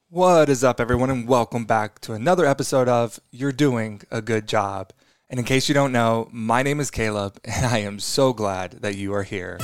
What is up, everyone, and welcome back to another episode of You're Doing a Good Job. And in case you don't know, my name is Caleb, and I am so glad that you are here.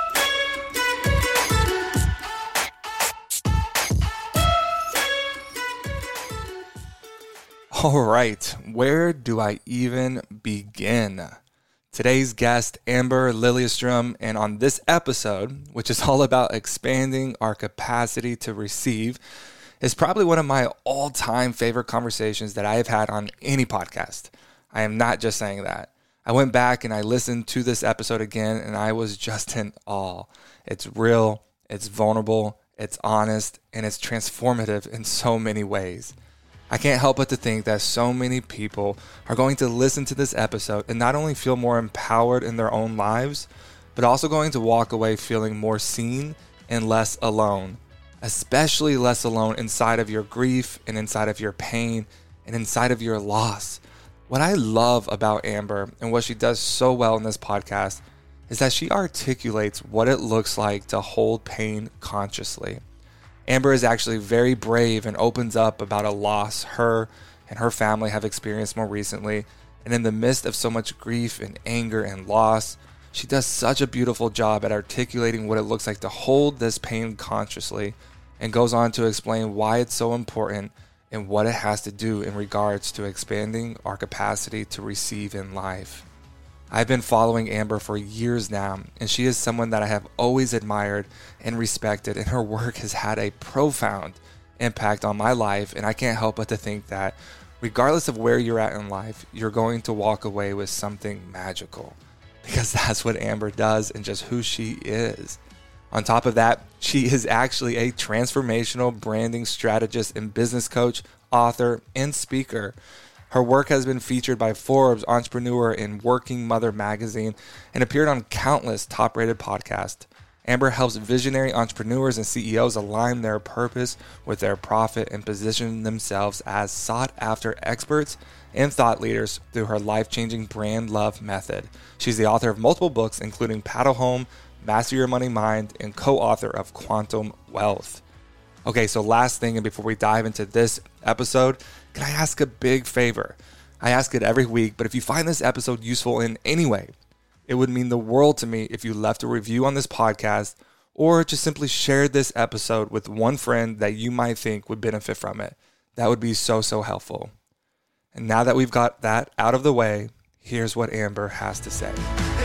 All right, where do I even begin? Today's guest, Amber Liljeström, and on this episode, which is all about expanding our capacity to receive, is probably one of my all-time favorite conversations that I have had on any podcast. I am not just saying that. I went back and I listened to this episode again, and I was just in awe. It's real, it's vulnerable, it's honest, and it's transformative in so many ways. I can't help but to think that so many people are going to listen to this episode and not only feel more empowered in their own lives, but also going to walk away feeling more seen and less alone, especially less alone inside of your grief and inside of your pain and inside of your loss. What I love about Amber and what she does so well in this podcast is that she articulates what it looks like to hold pain consciously. Amber is actually very brave and opens up about a loss her and her family have experienced more recently. And in the midst of so much grief and anger and loss, she does such a beautiful job at articulating what it looks like to hold this pain consciously, and goes on to explain why it's so important and what it has to do in regards to expanding our capacity to receive in life. I've been following Amber for years now, and she is someone that I have always admired and respected, and her work has had a profound impact on my life, and I can't help but to think that regardless of where you're at in life, you're going to walk away with something magical, because that's what Amber does and just who she is. On top of that, she is actually a transformational branding strategist and business coach, author, and speaker. Her work has been featured by Forbes, Entrepreneur, and Working Mother magazine, and appeared on countless top-rated podcasts. Amber helps visionary entrepreneurs and CEOs align their purpose with their profit and position themselves as sought-after experts and thought leaders through her life-changing brand love method. She's the author of multiple books, including Paddle Home, Master Your Money Mind, and co-author of Quantum Wealth. Okay, so last thing, and before we dive into this episode, can I ask a big favor? I ask it every week, but if you find this episode useful in any way, it would mean the world to me if you left a review on this podcast, or just simply shared this episode with one friend that you might think would benefit from it. That would be so helpful. And now that we've got that out of the way, here's what Amber has to say.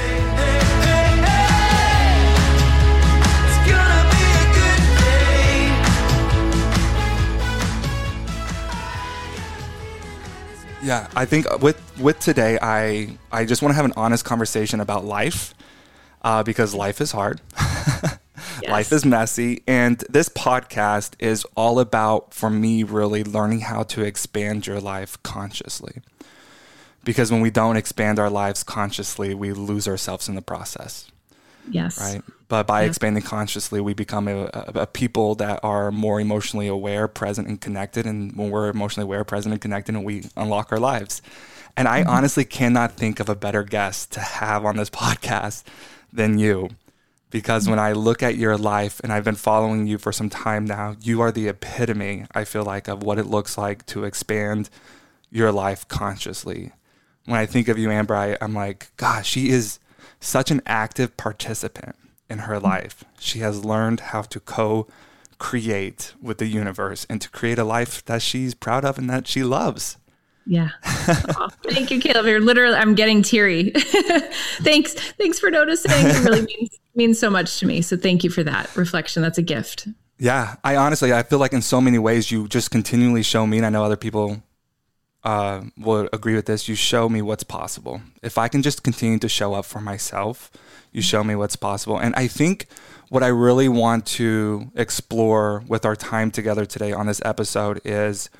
Yeah, I think with today, I just want to have an honest conversation about life, because life is hard. Yes. Life is messy. And this podcast is all about, for me, really learning how to expand your life consciously. Because when we don't expand our lives consciously, we lose ourselves in the process. Yes. Right. But by expanding consciously, we become a people that are more emotionally aware, present, and connected. And when we're emotionally aware, present, and connected, we unlock our lives. And I honestly cannot think of a better guest to have on this podcast than you. Because when I look at your life, and I've been following you for some time now, you are the epitome, I feel like, of what it looks like to expand your life consciously. When I think of you, Amber, I'm like, gosh, she is such an active participant in her life. She has learned how to co-create with the universe and to create a life that she's proud of and that she loves. Yeah. Oh, thank you, Caleb. I'm getting teary. Thanks for noticing. It really means so much to me. So thank you for that reflection. That's a gift. Yeah. I feel like in so many ways you just continually show me, and I know other people will agree with this, you show me what's possible. If I can just continue to show up for myself, you show me what's possible. And I think what I really want to explore with our time together today on this episode is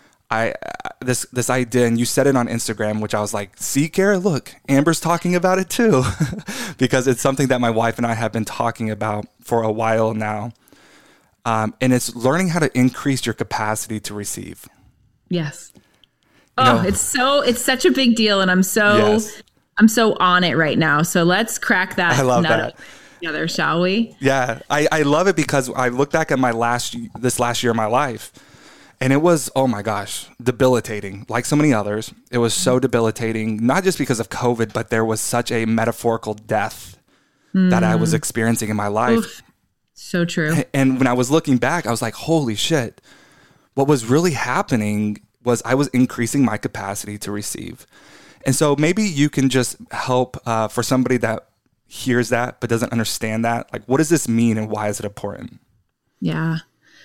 this idea, and you said it on Instagram, which I was like, see, Kara, look, Amber's talking about it too, because it's something that my wife and I have been talking about for a while now. And it's learning how to increase your capacity to receive. Yes. It's such a big deal, and I'm so on it right now. So let's crack that. I love that together, shall we? Yeah, I love it because I look back at this last year of my life, And it was, oh my gosh, debilitating. Like so many others, it was so debilitating, not just because of COVID, but there was such a metaphorical death that I was experiencing in my life. Oof. So true. And when I was looking back, I was like, holy shit. What was really happening was I was increasing my capacity to receive. And so maybe you can just help for somebody that hears that but doesn't understand that. Like, what does this mean and why is it important? Yeah.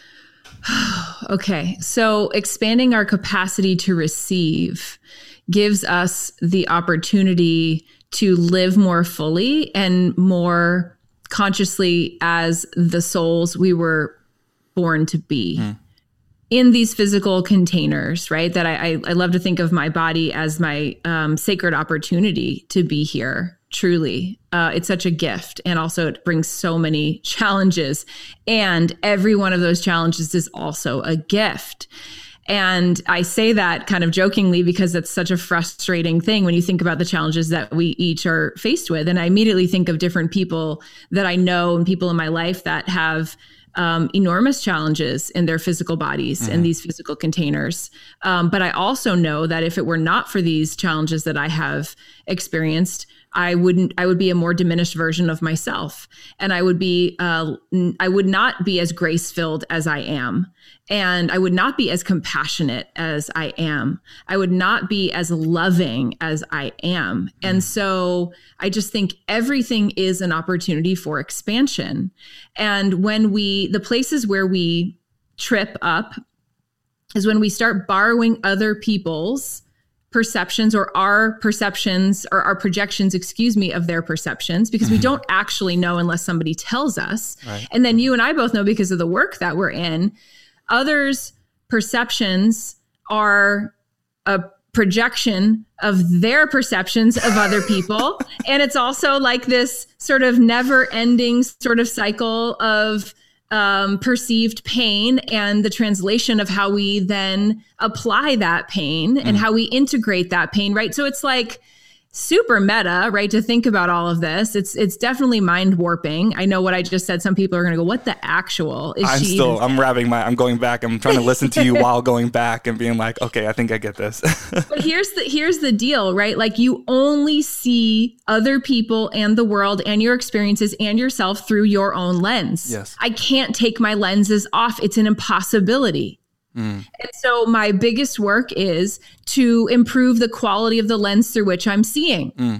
Okay. So expanding our capacity to receive gives us the opportunity to live more fully and more consciously as the souls we were born to be. In these physical containers, right? That I love to think of my body as my sacred opportunity to be here, truly. It's such a gift. And also it brings so many challenges. And every one of those challenges is also a gift. And I say that kind of jokingly because it's such a frustrating thing when you think about the challenges that we each are faced with. And I immediately think of different people that I know and people in my life that have enormous challenges in their physical bodies and these physical containers. But I also know that if it were not for these challenges that I have experienced, I would be a more diminished version of myself. And I would not be as grace-filled as I am. And I would not be as compassionate as I am. I would not be as loving as I am. And so I just think everything is an opportunity for expansion. And when the places where we trip up is when we start borrowing other people's perceptions or our perceptions or our projections, of their perceptions, because we don't actually know unless somebody tells us. Right. And then you and I both know because of the work that we're in, others' perceptions are a projection of their perceptions of other people. And it's also like this sort of never ending sort of cycle of perceived pain and the translation of how we then apply that pain and how we integrate that pain, right? So it's like super meta, right? To think about all of this. It's definitely mind warping. I know what I just said. Some people are going to go, what the actual is I'm going back. I'm trying to listen to you while going back and being like, okay, I think I get this. But here's the deal, right? Like you only see other people and the world and your experiences and yourself through your own lens. Yes. I can't take my lenses off. It's an impossibility. And so my biggest work is to improve the quality of the lens through which I'm seeing.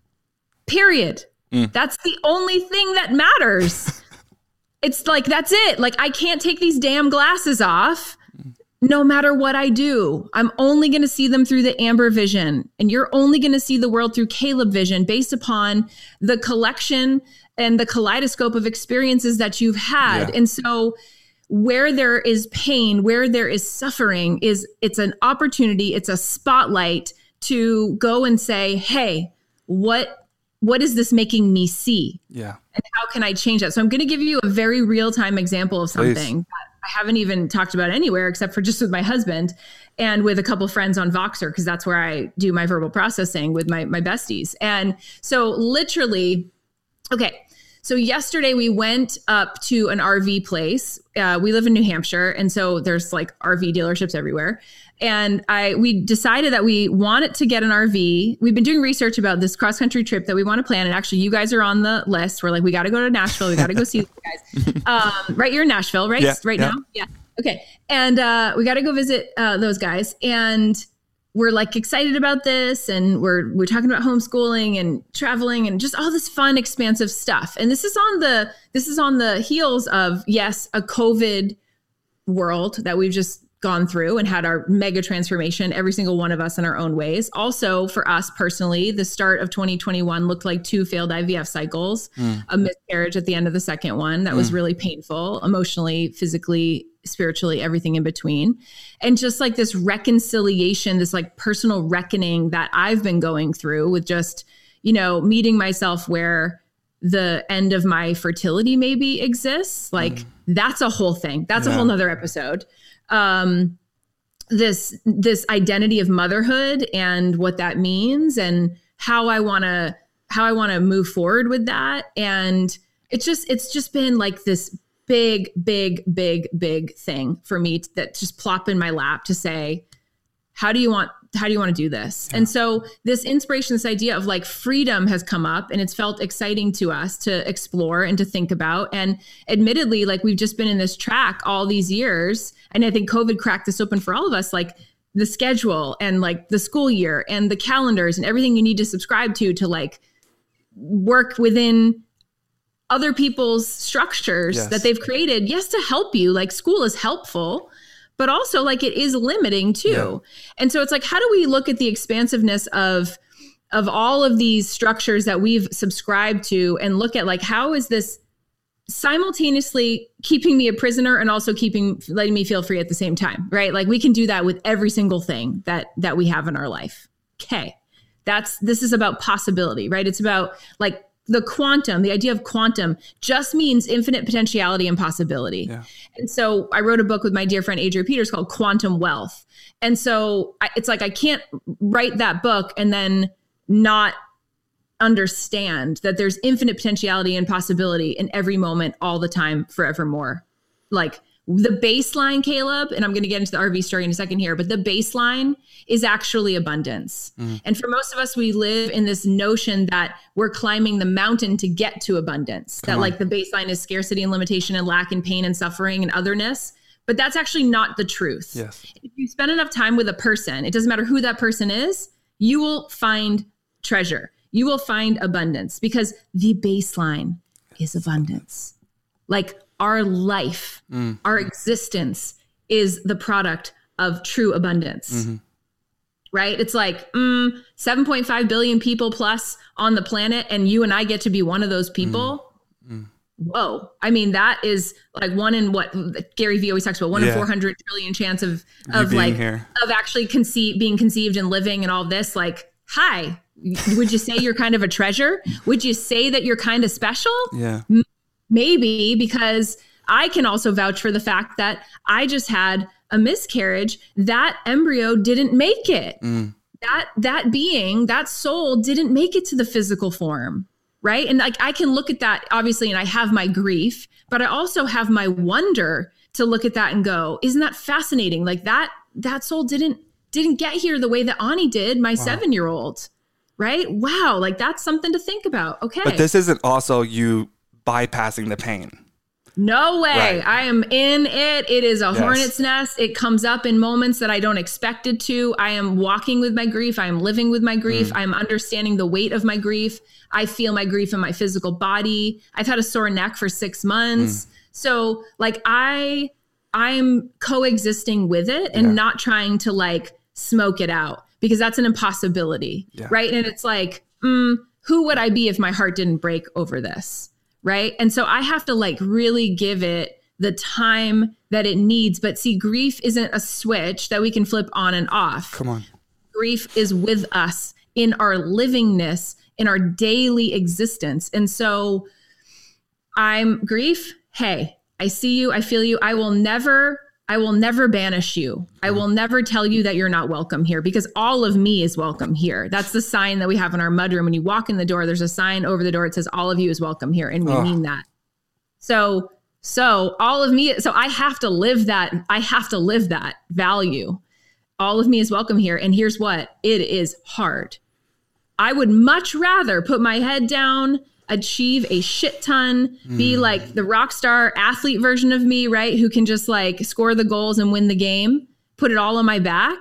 Period. That's the only thing that matters. It's like, that's it. Like, I can't take these damn glasses off no matter what I do. I'm only going to see them through the Amber vision. And you're only going to see the world through Caleb vision based upon the collection and the kaleidoscope of experiences that you've had. Yeah. And so where there is pain, where there is suffering, it's an opportunity, it's a spotlight to go and say, hey, what is this making me see? Yeah. And how can I change that? So I'm going to give you a very real-time example of something that I haven't even talked about anywhere except for just with my husband and with a couple of friends on Voxer, because that's where I do my verbal processing with my besties. And so literally, okay, so yesterday we went up to an RV place. We live in New Hampshire. And so there's like RV dealerships everywhere. And we decided that we wanted to get an RV. We've been doing research about this cross-country trip that we want to plan. And actually, you guys are on the list. We're like, we got to go to Nashville. We got to go see you guys. Right? You're in Nashville, right? Yeah, now? Yeah. Okay. And we got to go visit those guys. And we're like excited about this. And we're talking about homeschooling and traveling and just all this fun, expansive stuff. And this is on the heels of, yes, a COVID world that we've just gone through and had our mega transformation, every single one of us in our own ways. Also for us personally, the start of 2021 looked like 2 failed IVF cycles, a miscarriage at the end of the second one. That was really painful, emotionally, physically, spiritually, everything in between. And just like this reconciliation, this like personal reckoning that I've been going through with just, meeting myself where the end of my fertility maybe exists. Like that's a whole thing. That's a whole nother episode. This identity of motherhood and what that means and how I want to move forward with that. And it's just been like this big, big, big, big thing for me that just plop in my lap to say, how do you want to do this? Yeah. And so this inspiration, this idea of like freedom has come up, and it's felt exciting to us to explore and to think about. And admittedly, like we've just been in this track all these years. And I think COVID cracked this open for all of us, like the schedule and like the school year and the calendars and everything you need to subscribe to like work within other people's structures that they've created. Yes, to help you. Like school is helpful, but also like it is limiting too. Yeah. And so it's like, how do we look at the expansiveness of all of these structures that we've subscribed to and look at like, how is this simultaneously keeping me a prisoner and also letting me feel free at the same time, right? Like we can do that with every single thing that we have in our life. Okay. This is about possibility, right? It's about like the idea of quantum just means infinite potentiality and possibility. Yeah. And so I wrote a book with my dear friend, Adria Peters, called Quantum Wealth. And so it's like, I can't write that book and then not understand that there's infinite potentiality and possibility in every moment, all the time, forevermore. Like the baseline, Caleb, and I'm going to get into the RV story in a second here, but the baseline is actually abundance. And for most of us, we live in this notion that we're climbing the mountain to get to abundance, like the baseline is scarcity and limitation and lack and pain and suffering and otherness. But that's actually not the truth. Yes. If you spend enough time with a person, it doesn't matter who that person is, you will find treasure. You will find abundance because the baseline is abundance. Like our life, our existence is the product of true abundance, right? It's like 7.5 billion people plus on the planet, and you and I get to be one of those people. Whoa. I mean, that is like one in what Gary Vee always talks about, 1 in 400 trillion chance of actually being conceived and living and all this. Like, hi. Would you say you're kind of a treasure? Would you say that you're kind of special? Yeah. Maybe, because I can also vouch for the fact that I just had a miscarriage. That embryo didn't make it. That being, that soul didn't make it to the physical form, right? And like I can look at that, obviously, and I have my grief, but I also have my wonder to look at that and go, isn't that fascinating? Like that soul didn't get here the way that Ani did, my 7-year-old. Right? Wow. Like that's something to think about. Okay. But this isn't also you bypassing the pain. No way. Right. I am in it. It is a hornet's nest. It comes up in moments that I don't expect it to. I am walking with my grief. I am living with my grief. I'm understanding the weight of my grief. I feel my grief in my physical body. I've had a sore neck for 6 months. So like I'm coexisting with it and not trying to like smoke it out, because that's an impossibility, right? And it's like, who would I be if my heart didn't break over this, right? And so I have to like really give it the time that it needs. But see, grief isn't a switch that we can flip on and off. Come on. Grief is with us in our livingness, in our daily existence. And so grief, hey, I see you, I feel you. I will never banish you. I will never tell you that you're not welcome here, because all of me is welcome here. That's the sign that we have in our mudroom. When you walk in the door, there's a sign over the door. It says all of you is welcome here. And we mean that. So all of me, so I have to live that. I have to live that value. All of me is welcome here. And here's what, it is hard. I would much rather put my head down, achieve a shit ton, be like the rock star athlete version of me, right? Who can just like score the goals and win the game, put it all on my back.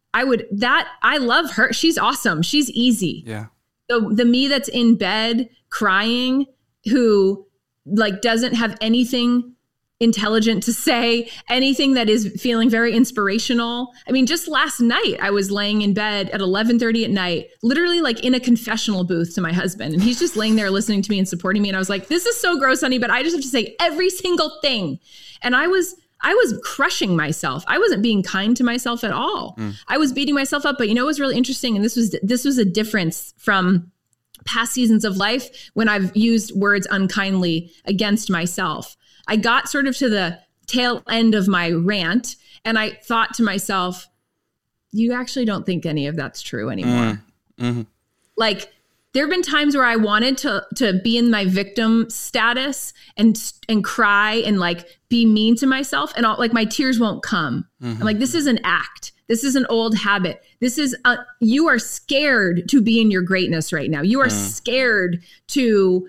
I love her. She's awesome. She's easy. Yeah. The me that's in bed crying, who like doesn't have anything intelligent to say, anything that is feeling very inspirational. I mean, just last night I was laying in bed at 11:30 at night, literally like in a confessional booth to my husband. And he's just laying there listening to me and supporting me. And I was like, this is so gross, honey, but I just have to say every single thing. And I was crushing myself. I wasn't being kind to myself at all. I was beating myself up. But you know, it was really interesting. And this was a difference from past seasons of life when I've used words unkindly against myself. I got sort of to the tail end of my rant and I thought to myself, you actually don't think any of that's true anymore. Like There have been times where I wanted to be in my victim status and cry and like be mean to myself, and like my tears won't come. I'm like, this is an act. This is an old habit. This is you are scared to be in your greatness right now. You are scared to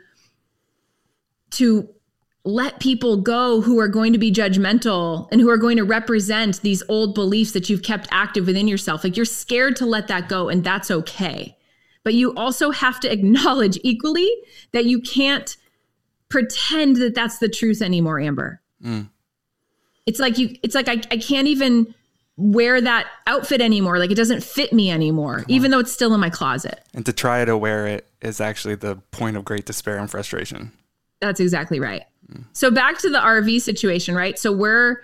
let people go who are going to be judgmental and who are going to represent these old beliefs that you've kept active within yourself. Like, you're scared to let that go, and that's okay. But you also have to acknowledge equally that you can't pretend that that's the truth anymore, Amber. It's like I can't even wear that outfit anymore. Like, it doesn't fit me anymore, even though it's still in my closet. And to try to wear it is actually the point of great despair and frustration. That's exactly right. So back to the RV situation, right? So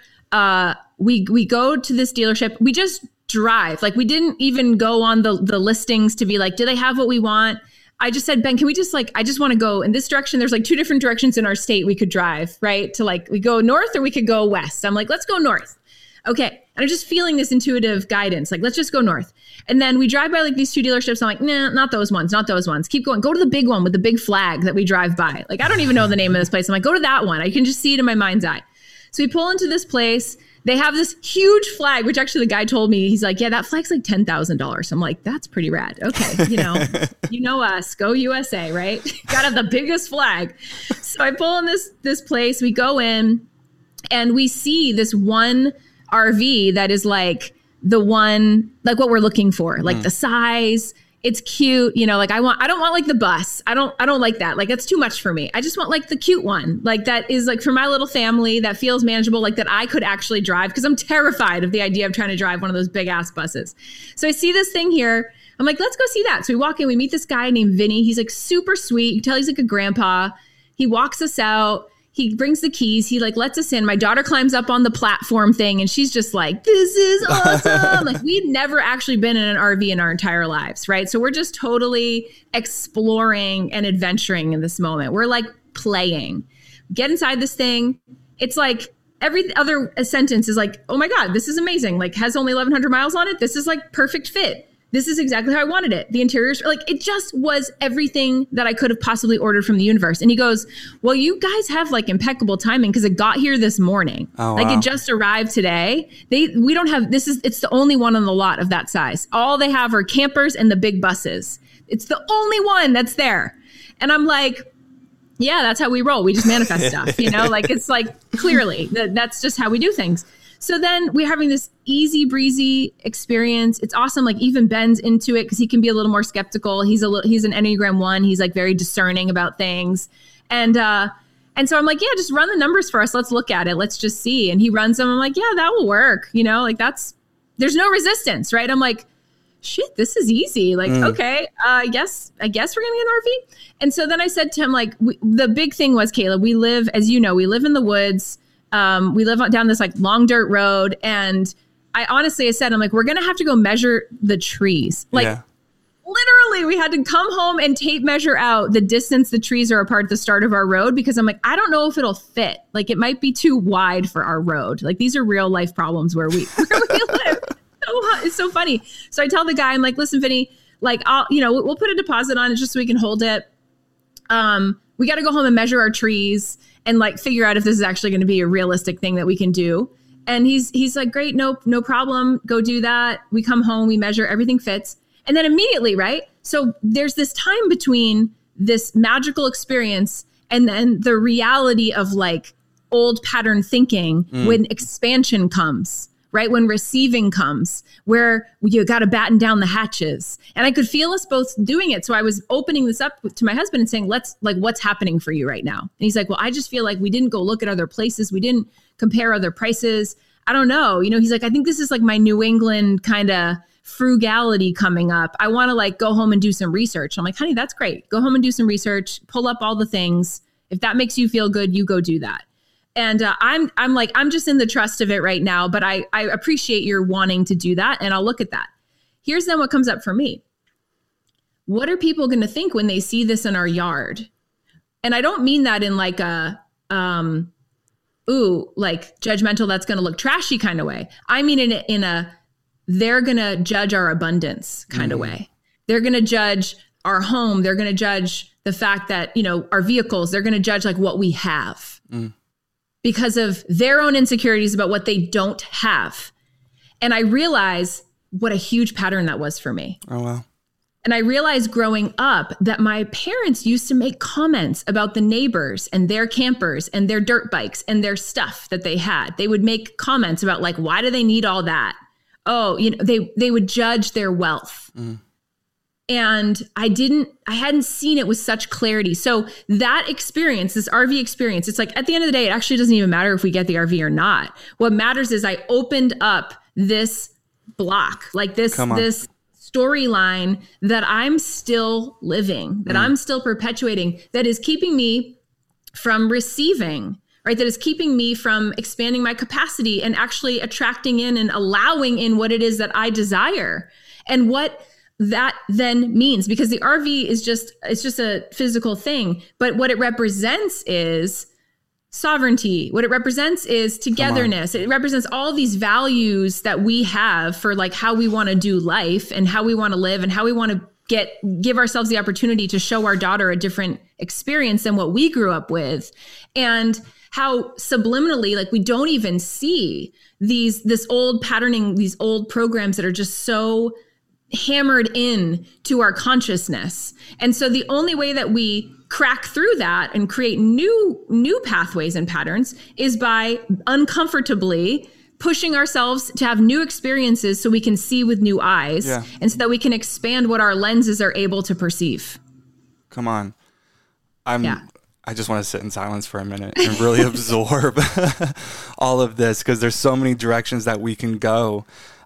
we go to this dealership. We just drive. Like, we didn't even go on the listings to be like, do they have what we want? I just said, Ben, can we just I just want to go in this direction. There's like 2 different directions in our state we could drive, right? To like, we go north or we could go west. I'm like, let's go north. Okay. And I'm just feeling this intuitive guidance. Like, let's just go north. And then we drive by like these 2 dealerships. I'm like, nah, not those ones. Keep going. Go to the big one with the big flag that we drive by. Like, I don't even know the name of this place. I'm like, go to that one. I can just see it in my mind's eye. So we pull into this place. They have this huge flag, which actually the guy told me, he's like, yeah, that flag's like $10,000. I'm like, that's pretty rad. Okay. You know us, go USA, right? Got the biggest flag. So I pull in this place, we go in, and we see this one RV that is like the one, like what we're looking for, like the size, it's cute, like I don't want like the bus. I don't like that. Like, that's too much for me. I just want like the cute one, like that is like for my little family, that feels manageable, like that I could actually drive, because I'm terrified of the idea of trying to drive one of those big ass buses. So I see this thing here. I'm like, let's go see that. So we walk in, we meet this guy named Vinny. He's like super sweet. You can tell he's like a grandpa. He walks us out. He brings the keys. He like lets us in. My daughter climbs up on the platform thing, and she's just like, this is awesome. Like, we'd never actually been in an RV in our entire lives, right? So we're just totally exploring and adventuring in this moment. We're like playing. Get inside this thing. It's like every other sentence is like, oh my God, this is amazing. Like, has only 1,100 miles on it. This is like perfect fit. This is exactly how I wanted it. The interiors, like, it just was everything that I could have possibly ordered from the universe. And he goes, well, you guys have like impeccable timing, because it got here this morning. Oh, like, wow. It just arrived today. We don't have, it's the only one on the lot of that size. All they have are campers and the big buses. It's the only one that's there. And I'm like, yeah, that's how we roll. We just manifest stuff, like, it's like, clearly that's just how we do things. So then we're having this easy breezy experience. It's awesome. Like, even Ben's into it because he can be a little more skeptical. He's an Enneagram 1. He's like very discerning about things. And so I'm like, yeah, just run the numbers for us. Let's look at it. Let's just see. And he runs them. I'm like, yeah, that will work. Like, there's no resistance, right? I'm like, shit, this is easy. Like, okay, I guess we're going to get an RV. And so then I said to him, like, the big thing was, Caleb, we live, as you know, we live in the woods. We live down this like long dirt road. And I said, I'm like, we're going to have to go measure the trees. Like, literally we had to come home and tape measure out the distance the trees are apart at the start of our road, because I'm like, I don't know if it'll fit. Like, it might be too wide for our road. Like, these are real life problems where we live. It's so funny. So I tell the guy, I'm like, listen, Vinny, like, we'll put a deposit on it just so we can hold it. We got to go home and measure our trees and like figure out if this is actually going to be a realistic thing that we can do. And he's like, great, no problem. Go do that. We come home, we measure, everything fits. And then immediately, right? So there's this time between this magical experience and then the reality of like old pattern thinking when expansion comes, right? When receiving comes, where you got to batten down the hatches. And I could feel us both doing it. So I was opening this up to my husband and saying, what's happening for you right now? And he's like, well, I just feel like we didn't go look at other places. We didn't compare other prices. I don't know. He's like, I think this is like my New England kind of frugality coming up. I want to like go home and do some research. I'm like, honey, that's great. Go home and do some research, pull up all the things. If that makes you feel good, you go do that. And I'm like, I'm just in the trust of it right now, but I appreciate your wanting to do that. And I'll look at that. Here's then what comes up for me. What are people going to think when they see this in our yard? And I don't mean that in like a, like judgmental, that's going to look trashy kind of way. I mean, in a, they're going to judge our abundance kind of way. They're going to judge our home, they're going to judge the fact that, our vehicles, they're going to judge like what we have because of their own insecurities about what they don't have. And I realize what a huge pattern that was for me. Oh, wow. And I realized growing up that my parents used to make comments about the neighbors and their campers and their dirt bikes and their stuff that they had. They would make comments about like, why do they need all that? Oh, they would judge their wealth. And I hadn't seen it with such clarity. So that experience, this RV experience, it's like at the end of the day, it actually doesn't even matter if we get the RV or not. What matters is I opened up this block, like this storyline that I'm still living, that I'm still perpetuating, that is keeping me from receiving, right? That is keeping me from expanding my capacity and actually attracting in and allowing in what it is that I desire. And what that then means, because the RV is it's just a physical thing, but what it represents is sovereignty. What it represents is togetherness. It represents all these values that we have for like how we want to do life and how we want to live and how we want to give ourselves the opportunity to show our daughter a different experience than what we grew up with. And how subliminally, like we don't even see this old patterning, these old programs that are just so hammered in to our consciousness. And so the only way that we crack through that and create new pathways and patterns is by uncomfortably pushing ourselves to have new experiences so we can see with new eyes and so that we can expand what our lenses are able to perceive. Come on. I just want to sit in silence for a minute and really absorb all of this because there's so many directions that we can go.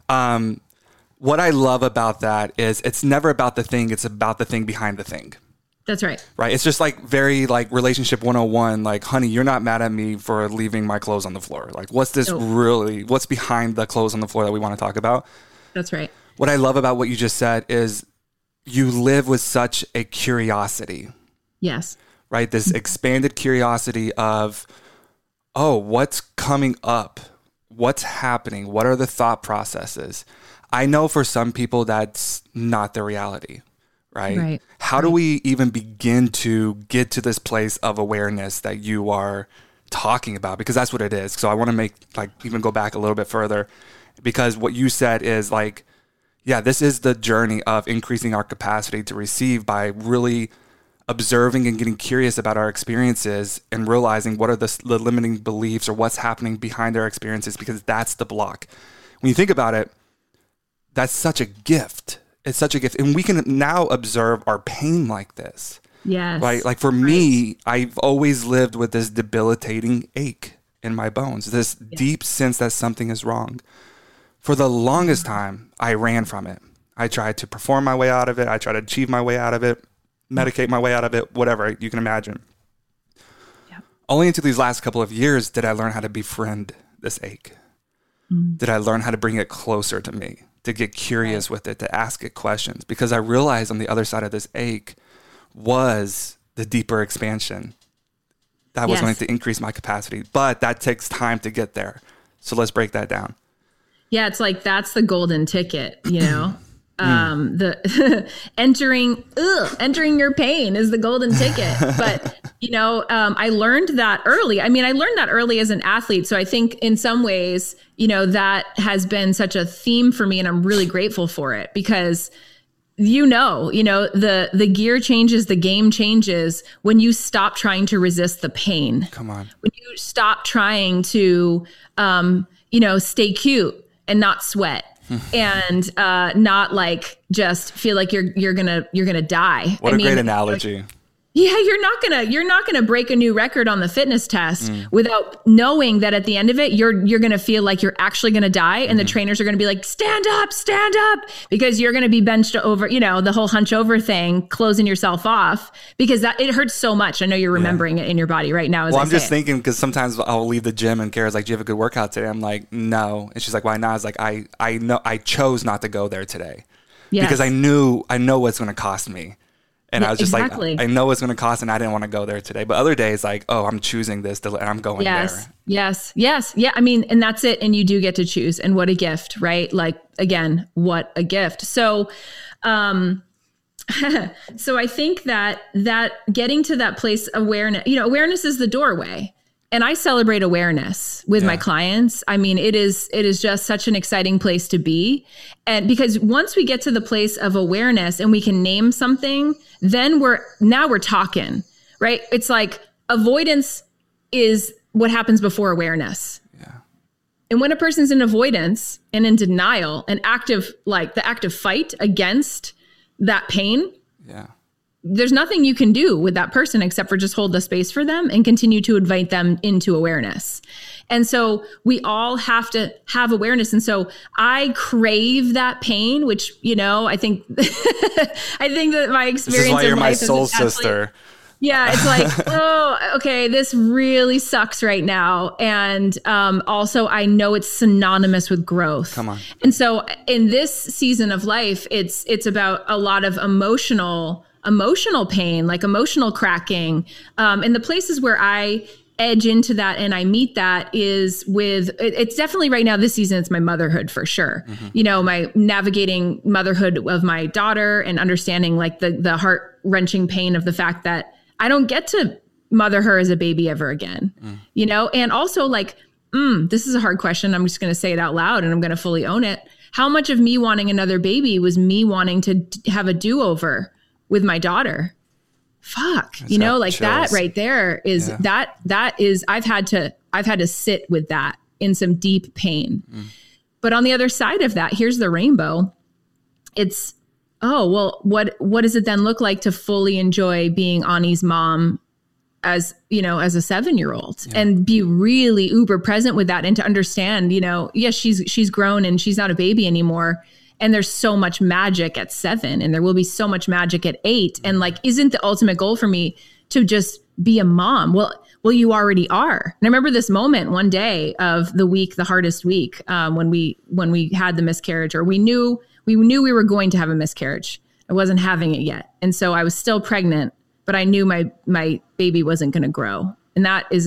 What I love about that is it's never about the thing, it's about the thing behind the thing. That's right. Right. It's just like very like relationship 101. Like, honey, you're not mad at me for leaving my clothes on the floor. Like, what's behind the clothes on the floor that we want to talk about? That's right. What I love about what you just said is you live with such a curiosity. Yes. Right. This expanded curiosity of, oh, what's coming up? What's happening? What are the thought processes? I know for some people that's not the reality. Right? How do we even begin to get to this place of awareness that you are talking about? Because that's what it is. So I want to even go back a little bit further, because what you said is like, this is the journey of increasing our capacity to receive by really observing and getting curious about our experiences and realizing what are the limiting beliefs or what's happening behind our experiences, because that's the block. When you think about it, that's such a gift. It's such a gift. And we can now observe our pain like this. Yes. Right? Like for me, I've always lived with this debilitating ache in my bones, this deep sense that something is wrong. For the longest time, I ran from it. I tried to perform my way out of it. I tried to achieve my way out of it, medicate my way out of it, whatever you can imagine. Yeah. Only into these last couple of years did I learn how to befriend this ache. Did I learn how to bring it closer to me, to get curious with it, to ask it questions, because I realized on the other side of this ache was the deeper expansion that was going to increase my capacity. But that takes time to get there. So let's break that down. Yeah, it's like that's the golden ticket, the entering your pain is the golden ticket. But I learned that early. I mean, I learned that early as an athlete. So I think in some ways, that has been such a theme for me, and I'm really grateful for it, because the gear changes, the game changes when you stop trying to resist the pain. Come on. When you stop trying to stay cute and not sweat. And not like just feel like you're gonna die. What a great analogy. You're not gonna break a new record on the fitness test without knowing that at the end of it you're gonna feel like you're actually gonna die, and the trainers are gonna be like, stand up, because you're gonna be benched over, the whole hunch over thing, closing yourself off, because that it hurts so much. I know you're remembering it in your body right now. I'm just thinking, because sometimes I'll leave the gym and Kara's like, do you have a good workout today? I'm like, no. And she's like, why not? I was like, I know I chose not to go there today because I know what's going to cost me. And I was just like, I know it's going to cost, and I didn't want to go there today. But other days, like, oh, I'm choosing this, and I'm going there. Yes. Yeah. I mean, and that's it. And you do get to choose. And what a gift, right? Like, again, what a gift. So So I think that getting to that place, awareness is the doorway. And I celebrate awareness with my clients. I mean, it is just such an exciting place to be. And because once we get to the place of awareness and we can name something, then we're talking, right? It's like avoidance is what happens before awareness. Yeah. And when a person's in avoidance and in denial and the active fight against that pain, there's nothing you can do with that person except for just hold the space for them and continue to invite them into awareness. And so we all have to have awareness. And so I crave that pain, which, I think, I think that my experience. This is why you're my soul sister. Yeah, it's like, oh, okay, this really sucks right now. And also, I know it's synonymous with growth. Come on. And so in this season of life, it's about a lot of emotional pain, like emotional cracking. And the places where I edge into that and I meet that is it's definitely right now this season, it's my motherhood for sure. Mm-hmm. My navigating motherhood of my daughter and understanding like the heart-wrenching pain of the fact that I don't get to mother her as a baby ever again, and also like, this is a hard question. I'm just going to say it out loud and I'm going to fully own it. How much of me wanting another baby was me wanting to have a do-over with my daughter? Fuck, like chills. That right there is that is, I've had to sit with that in some deep pain. But on the other side of that, here's the rainbow. It's, oh, well, what does it then look like to fully enjoy being Ani's mom as a 7-year-old and be really uber present with that and to understand, yes, she's grown and she's not a baby anymore. And there's so much magic at 7 and there will be so much magic at 8. And like, isn't the ultimate goal for me to just be a mom? Well, you already are. And I remember this moment one day of the week, the hardest week, when we had the miscarriage, or we knew we were going to have a miscarriage. I wasn't having it yet. And so I was still pregnant, but I knew my baby wasn't going to grow. And that's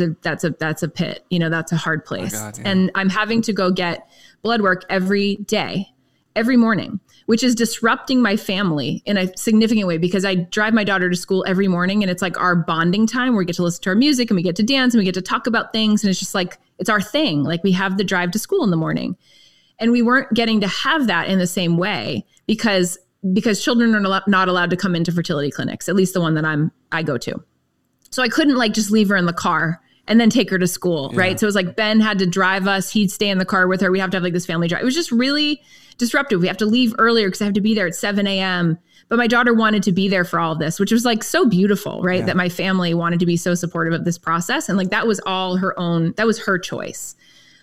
a pit, that's a hard place. Oh God, yeah. And I'm having to go get blood work every day, every morning, which is disrupting my family in a significant way because I drive my daughter to school every morning and it's like our bonding time where we get to listen to our music and we get to dance and we get to talk about things. And it's just like, it's our thing. Like we have the drive to school in the morning. And we weren't getting to have that in the same way because children are not allowed to come into fertility clinics, at least the one that I go to. So I couldn't like just leave her in the car and then take her to school, right? So it was like Ben had to drive us. He'd stay in the car with her. We have to have like this family drive. It was just really disruptive. We have to leave earlier because I have to be there at 7 a.m. But my daughter wanted to be there for all of this, which was like so beautiful, right? Yeah. That my family wanted to be so supportive of this process. And like, that was all that was her choice.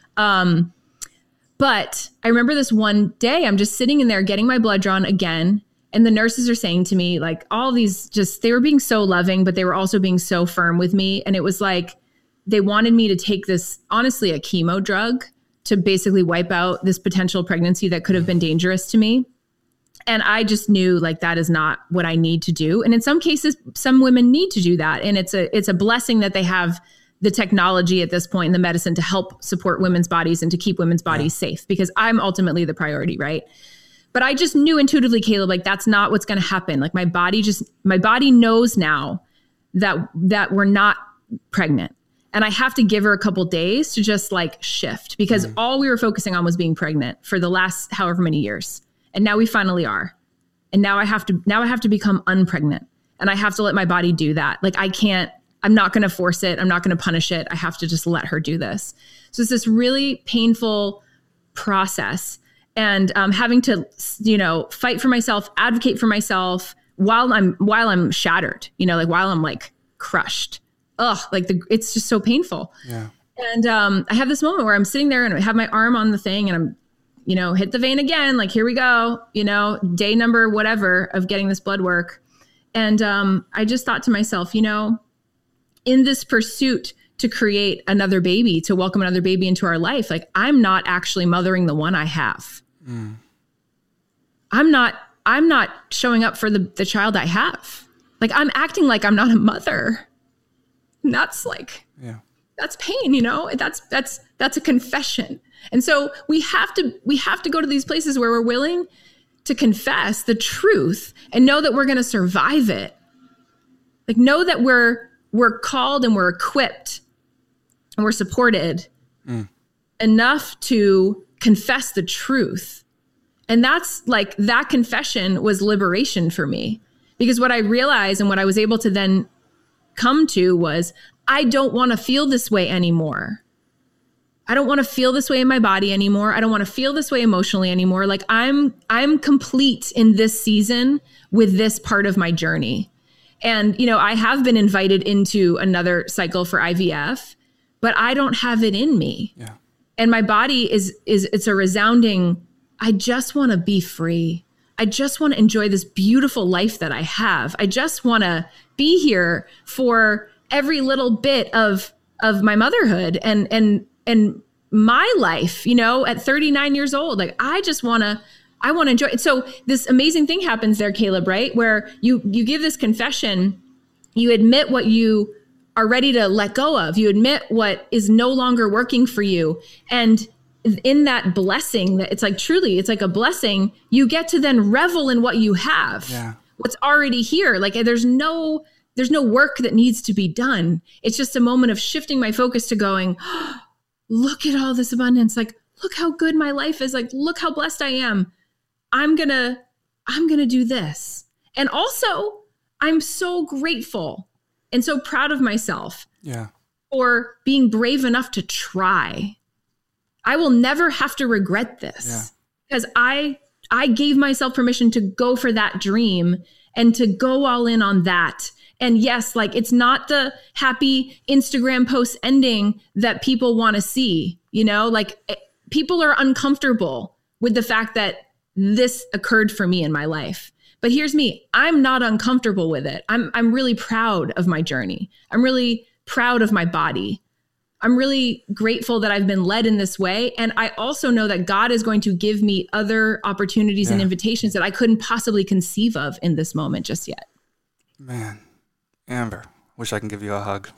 But I remember this one day, I'm just sitting in there getting my blood drawn again. And the nurses are saying to me, like all these they were being so loving, but they were also being so firm with me. And it was like, they wanted me to take this, honestly, a chemo drug to basically wipe out this potential pregnancy that could have been dangerous to me. And I just knew like, that is not what I need to do. And in some cases, some women need to do that. And it's a blessing that they have the technology at this point in the medicine to help support women's bodies and to keep women's bodies safe, because I'm ultimately the priority, right? But I just knew intuitively, Caleb, like that's not what's going to happen. Like my body knows now that we're not pregnant. And I have to give her a couple days to just like shift, because all we were focusing on was being pregnant for the last however many years. And now we finally are. And now I have to become unpregnant, and I have to let my body do that. Like I'm not going to force it. I'm not going to punish it. I have to just let her do this. So it's this really painful process, and having to, fight for myself, advocate for myself while I'm shattered, like while I'm like crushed. It's just so painful. Yeah. And I have this moment where I'm sitting there and I have my arm on the thing and I'm, hit the vein again. Like, here we go, day number, whatever, of getting this blood work. And I just thought to myself, in this pursuit to create another baby, to welcome another baby into our life, like I'm not actually mothering the one I have. I'm not showing up for the child I have. Like I'm acting like I'm not a mother. And that's like, that's pain, that's a confession. And so we have to go to these places where we're willing to confess the truth and know that we're going to survive it. Like, know that we're called and we're equipped and we're supported enough to confess the truth. And that's like, that confession was liberation for me, because what I realized and what I was able to then come to was, I don't want to feel this way anymore. I don't want to feel this way in my body anymore. I don't want to feel this way emotionally anymore. Like, I'm complete in this season with this part of my journey. And, you know, I have been invited into another cycle for IVF, but I don't have it in me. Yeah. And my body it's a resounding, I just want to be free. I just want to enjoy this beautiful life that I have. I just want to be here for every little bit of my motherhood and my life, you know, at 39 years old. Like, I want to enjoy it. So this amazing thing happens there, Caleb, right? Where you give this confession, you admit what you are ready to let go of. You admit what is no longer working for you. And in that blessing, that it's like, truly, it's like a blessing. You get to then revel in what you have, what's already here. Like, there's no work that needs to be done. It's just a moment of shifting my focus to going, oh, look at all this abundance. Like, look how good my life is. Like, look how blessed I am. I'm going to do this. And also, I'm so grateful and so proud of myself for being brave enough to try. I will never have to regret this because I gave myself permission to go for that dream and to go all in on that. And yes, like, it's not the happy Instagram post ending that people want to see, you know, like, people are uncomfortable with the fact that this occurred for me in my life. But here's me. I'm not uncomfortable with it. I'm really proud of my journey. I'm really proud of my body. I'm really grateful that I've been led in this way. And I also know that God is going to give me other opportunities and invitations that I couldn't possibly conceive of in this moment just yet. Man, Amber, wish I can give you a hug.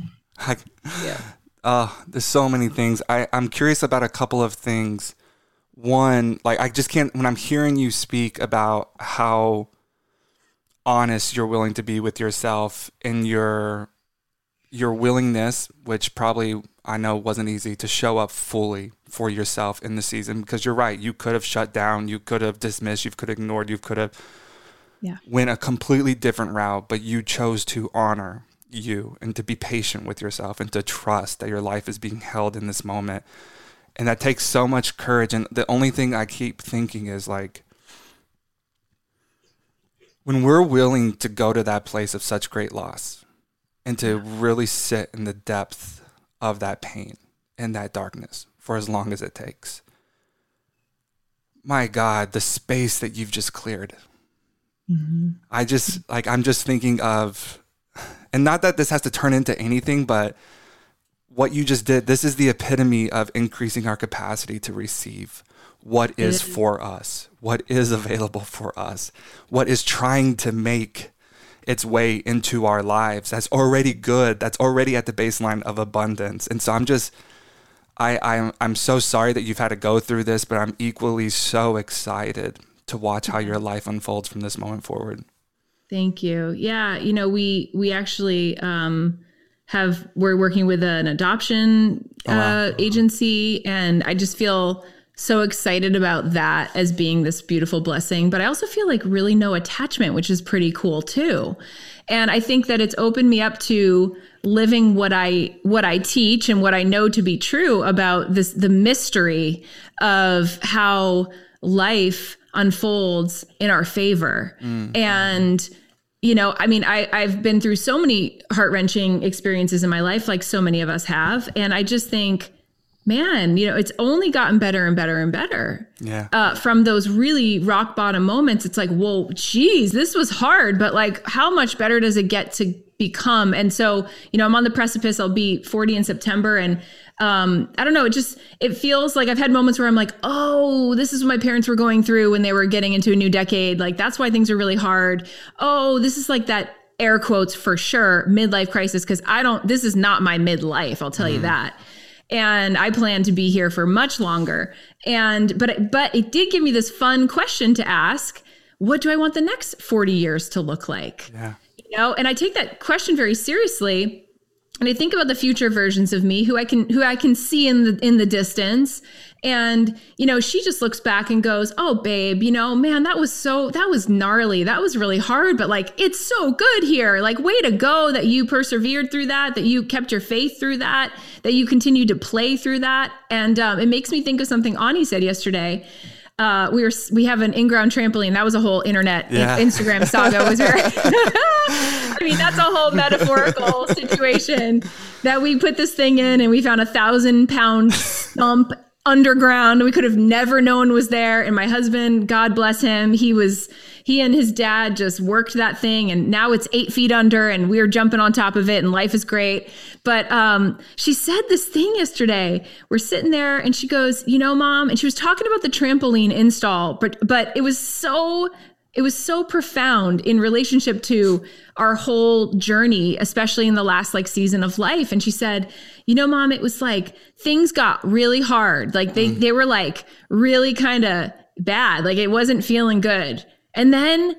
There's so many things. I'm curious about a couple of things. One, like, I just can't, when I'm hearing you speak about how honest you're willing to be with yourself and your willingness, which probably I know wasn't easy, to show up fully for yourself in the season, because you're right. You could have shut down, you could have dismissed, you could have ignored, you could have went a completely different route, but you chose to honor you and to be patient with yourself and to trust that your life is being held in this moment. And that takes so much courage. And the only thing I keep thinking is, like, when we're willing to go to that place of such great loss and to really sit in the depth of that pain and that darkness for as long as it takes, my God, the space that you've just cleared. I'm just thinking of, and not that this has to turn into anything, but what you just did, this is the epitome of increasing our capacity to receive what is for us, what is available for us, what is trying to make its way into our lives. That's already good. That's already at the baseline of abundance. And so I'm so sorry that you've had to go through this, but I'm equally so excited to watch how your life unfolds from this moment forward. Thank you. Yeah. You know, we actually, we're working with an adoption agency, and I just feel so excited about that as being this beautiful blessing. But I also feel like really no attachment, which is pretty cool too. And I think that it's opened me up to living what I teach and what I know to be true about the mystery of how life unfolds in our favor. And you know, I mean, I've been through so many heart-wrenching experiences in my life, like so many of us have. And I just think, man, you know, it's only gotten better and better and better. Yeah. From those really rock bottom moments, it's like, whoa, geez, this was hard, but like, how much better does it get to become? And so, you know, I'm on the precipice. I'll be 40 in September. And I don't know, it feels like I've had moments where I'm like, oh, this is what my parents were going through when they were getting into a new decade. Like, that's why things are really hard. Oh, this is like that, air quotes for sure, midlife crisis. Cause this is not my midlife. I'll tell you that. And I plan to be here for much longer. But it did give me this fun question to ask. What do I want the next 40 years to look like? Yeah. And I take that question very seriously. And I think about the future versions of me who I can see in the distance. And, she just looks back and goes, oh, babe, man, that was gnarly. That was really hard, but like, it's so good here. Like, way to go that you persevered through that you kept your faith through that you continued to play through that. And it makes me think of something Ani said yesterday. We have an in-ground trampoline. That was a whole internet Instagram saga. Was there? I mean, that's a whole metaphorical situation that we put this thing in and we found 1,000-pound stump underground. We could have never known was there. And my husband, God bless him, he and his dad just worked that thing, and now it's 8 feet under and we're jumping on top of it and life is great. But she said this thing yesterday. We're sitting there and she goes, Mom, and she was talking about the trampoline install, but it was so profound in relationship to our whole journey, especially in the last season of life. And she said, Mom, it was like things got really hard. Like they were like really kind of bad. Like it wasn't feeling good. And then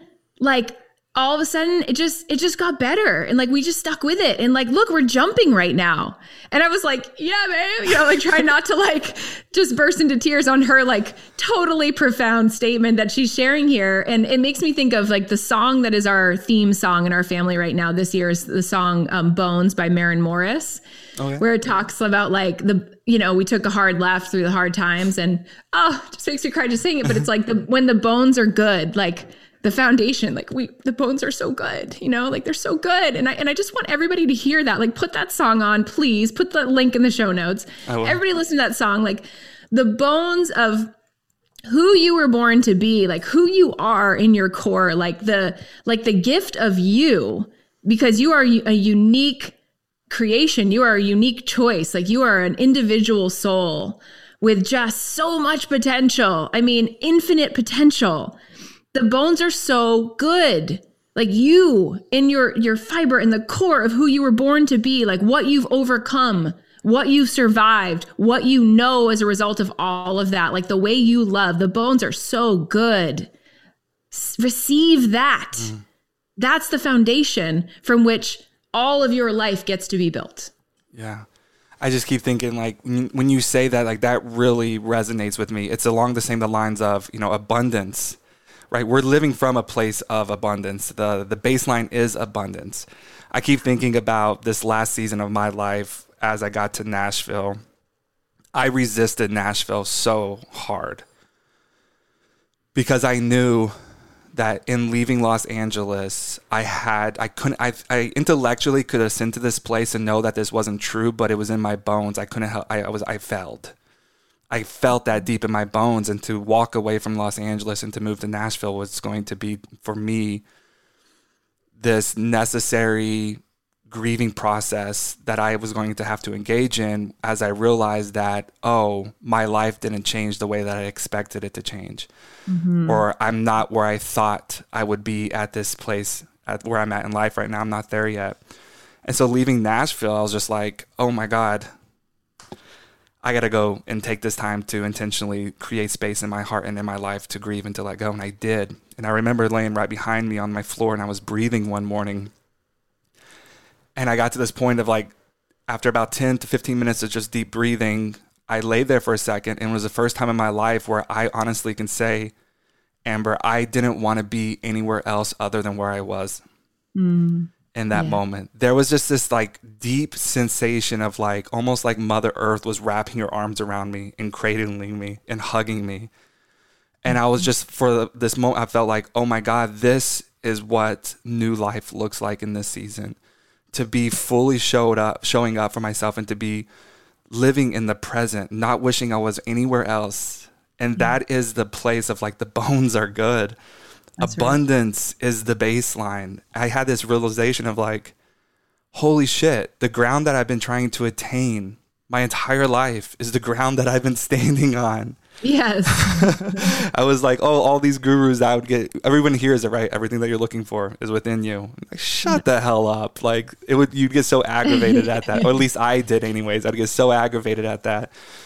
all of a sudden it just got better. And we just stuck with it. And look, we're jumping right now. And I was like, yeah, babe, try not to just burst into tears on her totally profound statement that she's sharing here. And it makes me think of the song that is our theme song in our family right now. This year is the song Bones by Maren Morris, where it talks about we took a hard left through the hard times, and it just makes me cry just saying it. But it's when the bones are good, the foundation, the bones are so good, they're so good. And I just want everybody to hear that. Put that song on, please. Put the link in the show notes. Everybody listen to that song. The bones of who you were born to be, who you are in your core, the gift of you, because you are a unique creation. You are a unique choice. You are an individual soul with just so much potential. I mean, infinite potential. The bones are so good. You in your fiber in the core of who you were born to be, what you've overcome, what you've survived, what you know as a result of all of that, the way you love. The bones are so good. Receive that. That's the foundation from which all of your life gets to be built. Yeah. I just keep thinking when you say that, that really resonates with me. It's along the same lines of, abundance. Right, we're living from a place of abundance. The baseline is abundance. I keep thinking about this last season of my life as I got to Nashville. I resisted Nashville so hard because I knew that in leaving Los Angeles, I intellectually could ascend to this place and know that this wasn't true, but it was in my bones. I couldn't help. I failed. I felt that deep in my bones, and to walk away from Los Angeles and to move to Nashville was going to be, for me, this necessary grieving process that I was going to have to engage in as I realized that, my life didn't change the way that I expected it to change. Or I'm not where I thought I would be at this place, at where I'm at in life right now. I'm not there yet. And so leaving Nashville, I was just like, oh my God, I got to go and take this time to intentionally create space in my heart and in my life to grieve and to let go. And I did. And I remember laying right behind me on my floor, and I was breathing one morning. And I got to this point of after about 10 to 15 minutes of just deep breathing, I laid there for a second, and it was the first time in my life where I honestly can say, Amber, I didn't want to be anywhere else other than where I was. In that moment, there was just this deep sensation of almost like Mother Earth was wrapping her arms around me and cradling me and hugging me. And I was just, for this moment, I felt oh my God, this is what new life looks like in this season. To be fully showing up for myself, and to be living in the present, not wishing I was anywhere else. And that is the place of the bones are good. That's abundance is the baseline. I had this realization of holy shit, the ground that I've been trying to attain my entire life is the ground that I've been standing on. Yes. I was all these gurus that I would get, everyone hears it, right? Everything that you're looking for is within you. Shut the hell up. You'd get so aggravated at that. Or at least I did anyways. I'd get so aggravated at that.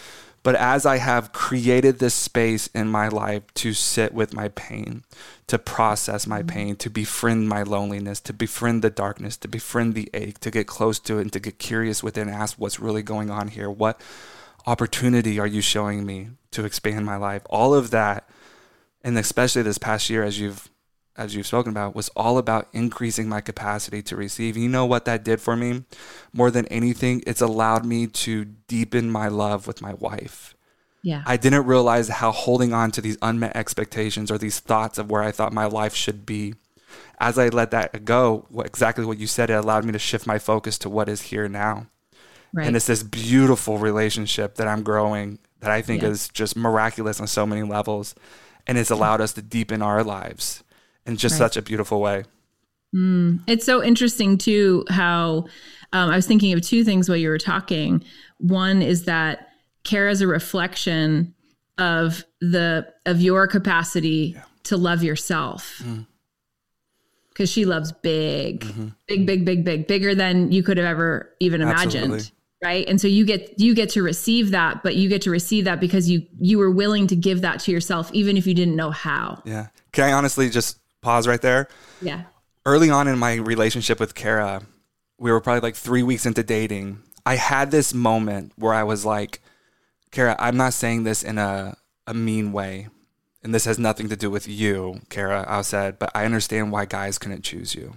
But as I have created this space in my life to sit with my pain, to process my pain, to befriend my loneliness, to befriend the darkness, to befriend the ache, to get close to it and to get curious within and ask what's really going on here. What opportunity are you showing me to expand my life? All of that, and especially this past year, as you've spoken about, was all about increasing my capacity to receive. You know what that did for me? More than anything, it's allowed me to deepen my love with my wife. Yeah. I didn't realize how holding on to these unmet expectations or these thoughts of where I thought my life should be, as I let that go, exactly what you said, it allowed me to shift my focus to what is here now. Right. And it's this beautiful relationship that I'm growing that I think is just miraculous on so many levels. And it's allowed us to deepen our lives in just such a beautiful way. It's so interesting too, how I was thinking of two things while you were talking. One is that Kara is a reflection of your capacity to love yourself. Because she loves big, bigger than you could have ever even imagined. Absolutely. Right. And so you get to receive that, but you get to receive that because you were willing to give that to yourself, even if you didn't know how. Yeah. Can I honestly just pause right there? Yeah. Early on in my relationship with Kara, we were probably like 3 weeks into dating. I had this moment where I was like, Kara, I'm not saying this in a mean way. And this has nothing to do with you, Kara, I said, but I understand why guys couldn't choose you.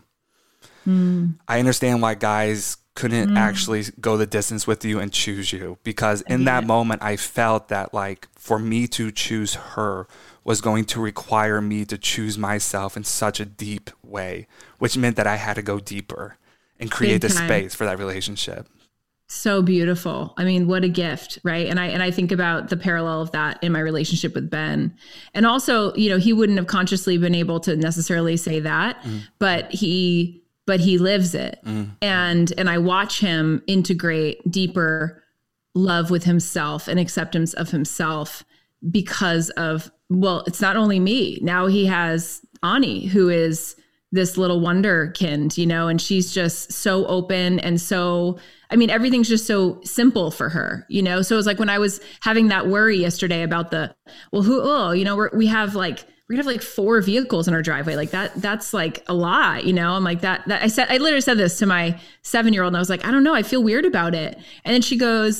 I understand why guys couldn't actually go the distance with you and choose you, because in that moment, I felt that like for me to choose her was going to require me to choose myself in such a deep way, which meant that I had to go deeper and create the space for that relationship. So beautiful. I mean, what a gift, right? And I think about the parallel of that in my relationship with Ben. And also, you know, he wouldn't have consciously been able to necessarily say that, but he lives it. And I watch him integrate deeper love with himself and acceptance of himself because of, well, it's not only me. Now he has Ani, who is this little wonderkind, you know, and she's just so open and so, I mean, everything's just so simple for her, you know? So it was like when I was having that worry yesterday about you know, we have like 4 vehicles in our driveway. Like that's like a lot, you know? I'm like that I literally said this to my 7-year-old and I was like, I don't know, I feel weird about it. And then she goes,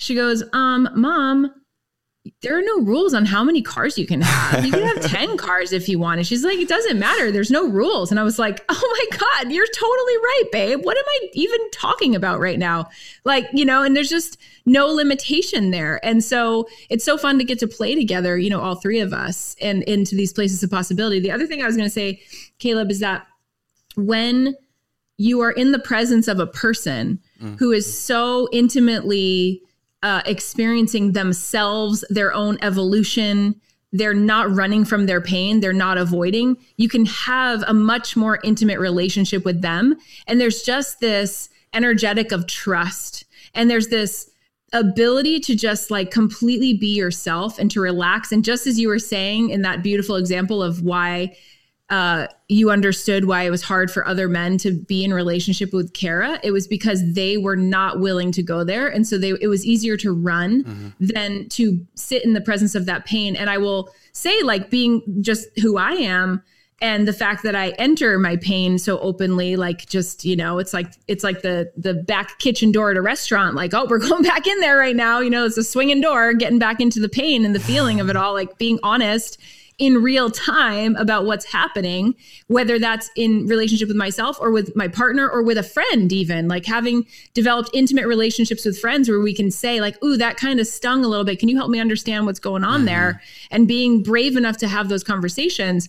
Mom, there are no rules on how many cars you can have. You can have 10 cars if you want. And she's like, it doesn't matter. There's no rules. And I was like, oh my God, you're totally right, babe. What am I even talking about right now? Like, you know, and there's just no limitation there. And so it's so fun to get to play together, you know, all 3 of us and into these places of possibility. The other thing I was going to say, Caleb, is that when you are in the presence of a person who is so intimately experiencing themselves, their own evolution, they're not running from their pain, they're not avoiding, you can have a much more intimate relationship with them. And there's just this energetic of trust. And there's this ability to just like completely be yourself and to relax. And just as you were saying in that beautiful example of why you understood why it was hard for other men to be in relationship with Kara, it was because they were not willing to go there. And so it was easier to run than to sit in the presence of that pain. And I will say, like, being just who I am and the fact that I enter my pain so openly, like, just, you know, it's like the back kitchen door at a restaurant, like, oh, we're going back in there right now. You know, it's a swinging door, getting back into the pain and the feeling of it all, like being honest in real time about what's happening, whether that's in relationship with myself or with my partner or with a friend, even like having developed intimate relationships with friends where we can say like, ooh, that kind of stung a little bit. Can you help me understand what's going on there? And being brave enough to have those conversations,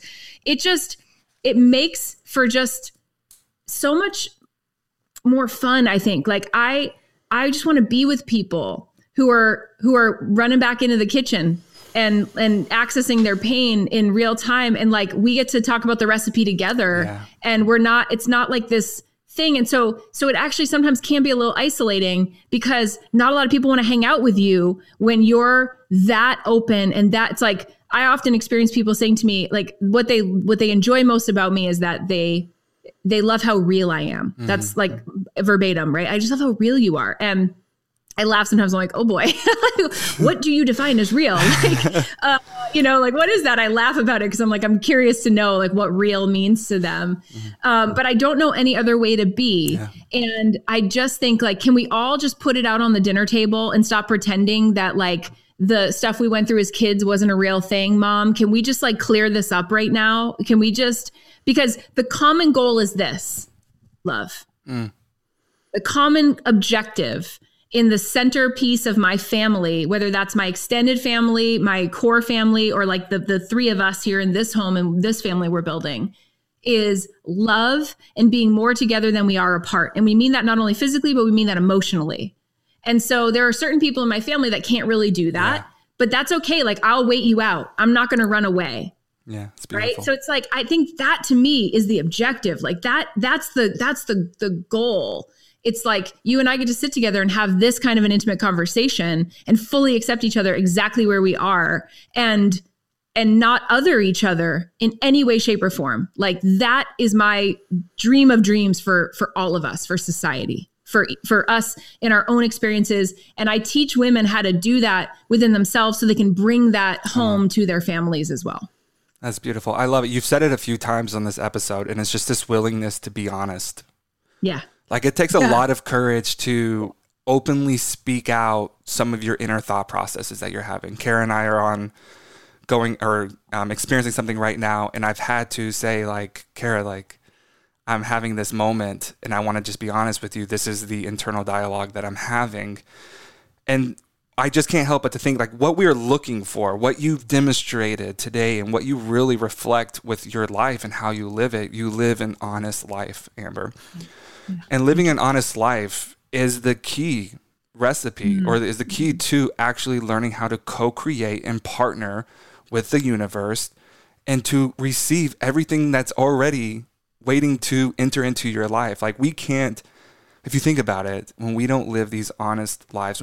it makes for just so much more fun. I think like I just want to be with people who are running back into the kitchen and accessing their pain in real time. And like, we get to talk about the recipe together and it's not like this thing. And so it actually sometimes can be a little isolating because not a lot of people want to hang out with you when you're that open. And that's like, I often experience people saying to me, like what they enjoy most about me is that they love how real I am. That's like verbatim, right? I just love how real you are. And I laugh sometimes. I'm like, oh boy, what do you define as real? Like, what is that? I laugh about it because I'm like, I'm curious to know like what real means to them. But I don't know any other way to be. Yeah. And I just think like, can we all just put it out on the dinner table and stop pretending that like the stuff we went through as kids wasn't a real thing, Mom? Can we just like clear this up right now? Can we just, because the common goal is this, love. The common objective in the centerpiece of my family, whether that's my extended family, my core family, or like the three of us here in this home and this family we're building, is love and being more together than we are apart. And we mean that not only physically, but we mean that emotionally. And so there are certain people in my family that can't really do that, but that's okay. Like, I'll wait you out. I'm not going to run away. Yeah, it's beautiful. Right. So it's like, I think that to me is the objective. Like that's the goal. It's like you and I get to sit together and have this kind of an intimate conversation and fully accept each other exactly where we are and not other each other in any way, shape, or form. Like that is my dream of dreams for all of us, for society, for us in our own experiences. And I teach women how to do that within themselves so they can bring that home to their families as well. That's beautiful. I love it. You've said it a few times on this episode, and it's just this willingness to be honest. Yeah. Like it takes a lot of courage to openly speak out some of your inner thought processes that you're having. Kara and I are experiencing something right now, and I've had to say like, Kara, like I'm having this moment and I want to just be honest with you. This is the internal dialogue that I'm having. And I just can't help but to think like what we are looking for, what you've demonstrated today and what you really reflect with your life and how you live it. You live an honest life, Amber. And living an honest life is the key recipe or is the key to actually learning how to co-create and partner with the universe and to receive everything that's already waiting to enter into your life. Like we can't, if you think about it, when we don't live these honest lives,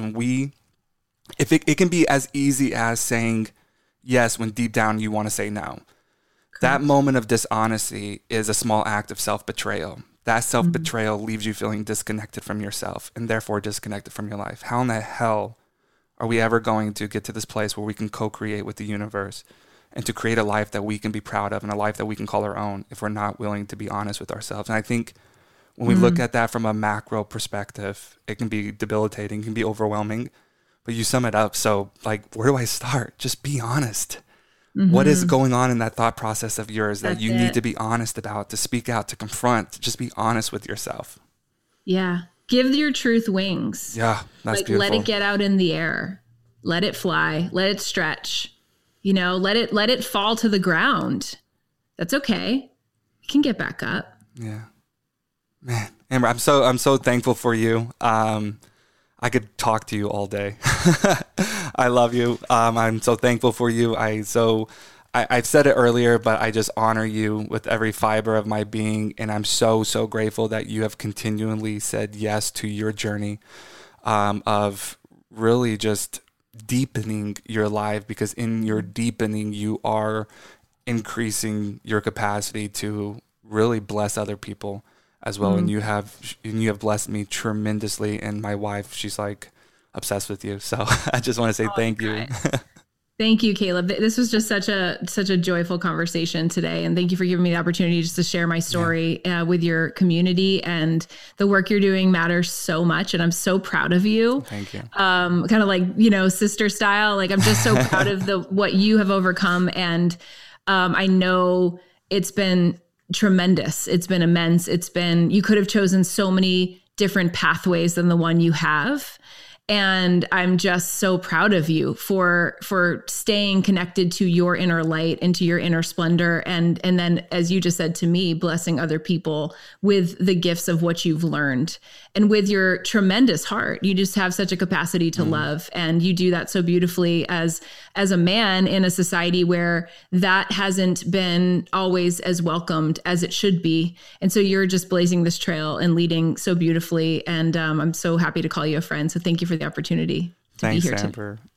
it can be as easy as saying yes when deep down you want to say no. Correct. That moment of dishonesty is a small act of self-betrayal. That self-betrayal leaves you feeling disconnected from yourself and therefore disconnected from your life. How in the hell are we ever going to get to this place where we can co-create with the universe and to create a life that we can be proud of and a life that we can call our own if we're not willing to be honest with ourselves? And I think when we look at that from a macro perspective, it can be debilitating, it can be overwhelming, but you sum it up. So like, where do I start? Just be honest. What is going on in that thought process of yours that you need to be honest about, to speak out, to confront, to just be honest with yourself? Yeah. Give your truth wings. Yeah, that's like, beautiful. Let it get out in the air. Let it fly. Let it stretch. Let it fall to the ground. That's okay. You can get back up. Yeah. Man, Amber, I'm so thankful for you. I could talk to you all day. I love you. I'm so thankful for you. I've said it earlier, but I just honor you with every fiber of my being. And I'm so grateful that you have continually said yes to your journey of really just deepening your life, because in your deepening, you are increasing your capacity to really bless other people as well. And you have blessed me tremendously. And my wife, she's like obsessed with you. So I just want to say thank you. Thank you, Caleb. This was just such a joyful conversation today. And thank you for giving me the opportunity just to share my story with your community. And the work you're doing matters so much. And I'm so proud of you. Thank you. Kind of like, sister style. Like, I'm just so proud of what you have overcome. And I know it's been tremendous. It's been immense. You could have chosen so many different pathways than the one you have. And I'm just so proud of you for staying connected to your inner light and to your inner splendor. And then, as you just said to me, blessing other people with the gifts of what you've learned and with your tremendous heart. You just have such a capacity to love. And you do that so beautifully as a man in a society where that hasn't been always as welcomed as it should be. And so you're just blazing this trail and leading so beautifully. And I'm so happy to call you a friend. So thank you for the opportunity to be here Amber.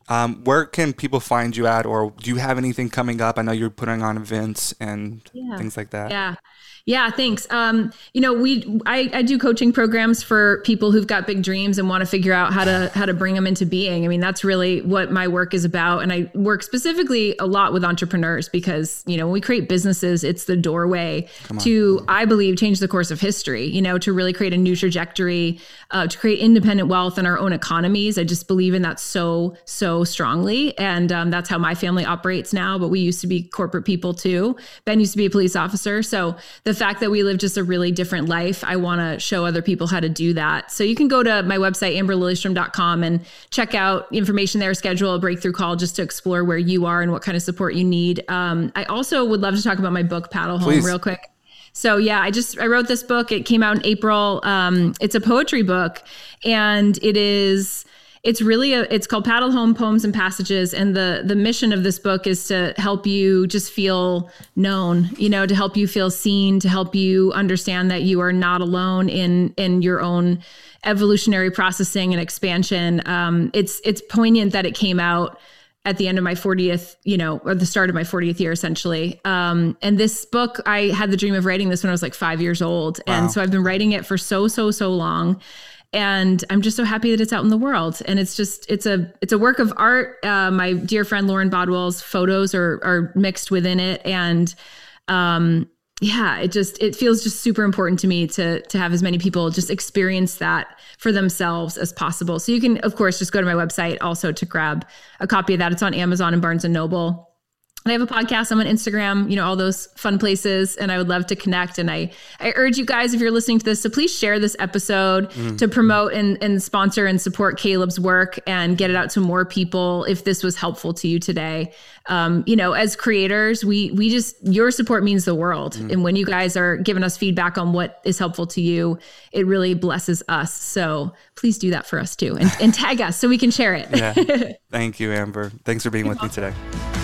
Where can people find you at, or do you have anything coming up? I know you're putting on events and things like that. Yeah, thanks. I do coaching programs for people who've got big dreams and want to figure out how to bring them into being. I mean, that's really what my work is about. And I work specifically a lot with entrepreneurs because, when we create businesses, it's the doorway to, I believe, change the course of history, to really create a new trajectory, to create independent wealth in our own economies. I just believe in that so strongly. And that's how my family operates now. But we used to be corporate people too. Ben used to be a police officer. So the fact that we live just a really different life, I want to show other people how to do that. So you can go to my website, amberlillystrom.com, and check out information there, schedule a breakthrough call just to explore where you are and what kind of support you need. I also would love to talk about my book, Paddle Home, real quick. So yeah, I wrote this book. It came out in April. It's a poetry book, and it's called Paddle Home Poems and Passages. And the mission of this book is to help you just feel known, to help you feel seen, to help you understand that you are not alone in your own evolutionary processing and expansion. It's poignant that it came out at the end of my 40th, or the start of my 40th year, essentially. And this book, I had the dream of writing this when I was like 5 years old. Wow. And so I've been writing it for so long. And I'm just so happy that it's out in the world. And it's a work of art. My dear friend Lauren Bodwell's photos are mixed within it. And it feels just super important to me to have as many people just experience that for themselves as possible. So you can, of course, just go to my website also to grab a copy of that. It's on Amazon and Barnes & Noble. And I have a podcast. I'm on Instagram, all those fun places. And I would love to connect. And I urge you guys, if you're listening to this, to please share this episode to promote and sponsor and support Caleb's work and get it out to more people if this was helpful to you today. As creators, we just, your support means the world. And when you guys are giving us feedback on what is helpful to you, it really blesses us. So please do that for us too. And tag us so we can share it. Yeah. Thank you, Amber. Thanks for being with me today.